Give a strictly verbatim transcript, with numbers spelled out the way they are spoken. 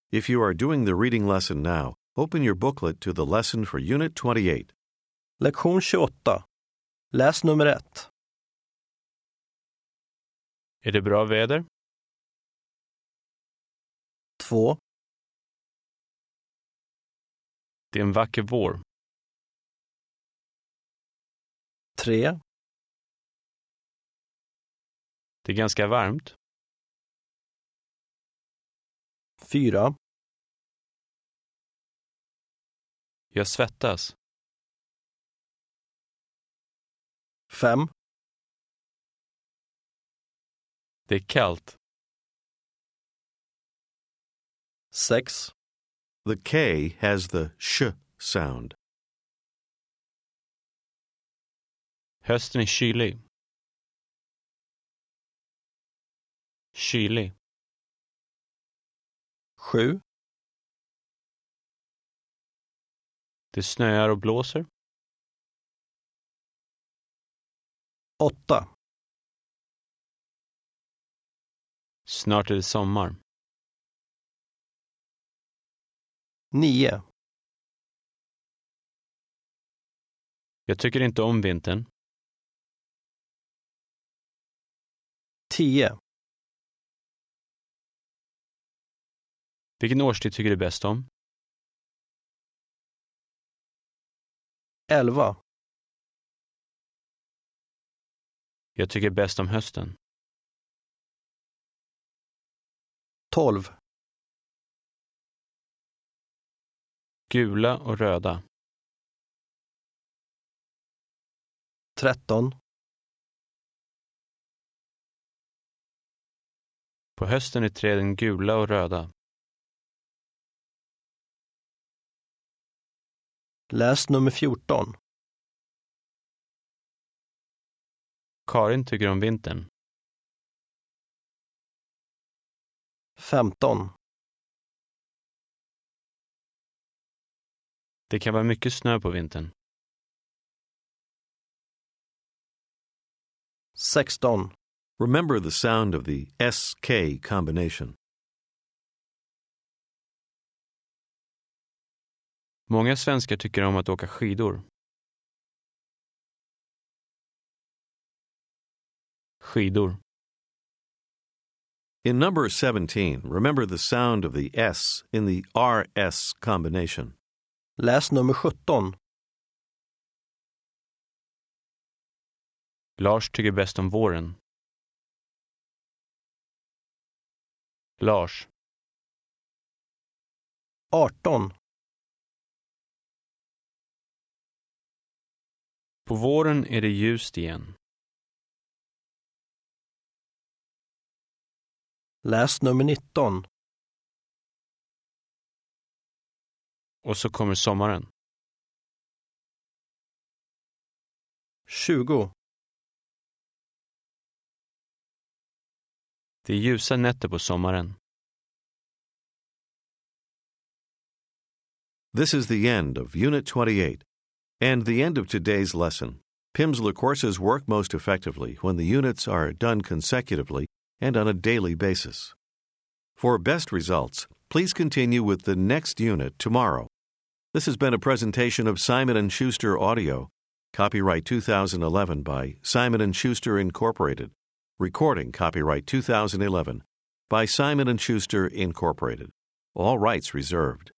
If you are doing the reading lesson now, open your booklet to the lesson for Unit twenty-eight. Lektion tjugoåtta. Läs nummer ett. Är det bra väder? Två. Det är en vacker vår. Tre. Det är ganska varmt. Fyra. Jag svettas. Fem. Det är kallt. Sex. The K has the sh sound. Hösten är kylig. Kylig. Sju. Det snöar och blåser. Åtta. Snart är det sommar. Nio. Jag tycker inte om vintern. Tio. Vilken årstid tycker du bäst om? Elva. Jag tycker bäst om hösten. Tolv. Gula och röda. Tretton. På hösten är träden gula och röda. Läs nummer fjorton. Karin tycker om vintern. Femton. Det kan vara mycket snö på vintern. Sexton. Remember the sound of the S K combination. Många svenskar tycker om att åka skidor. Skidor. In number seventeen, remember the sound of the S in the R S combination. Läs nummer sjutton. Lars tycker bäst om våren. Lars. Arton. På våren är det ljust igen. Läs nummer nitton. Och så kommer sommaren. Tjugo. Det är ljusa nätter på sommaren. This is the end of Unit twenty-eight and the end of today's lesson. Pimsleur courses work most effectively when the units are done consecutively and on a daily basis. For best results, please continue with the next unit tomorrow. This has been a presentation of Simon and Schuster Audio. Copyright two thousand eleven by Simon and Schuster Incorporated. Recording copyright two thousand eleven by Simon and Schuster Incorporated. All rights reserved.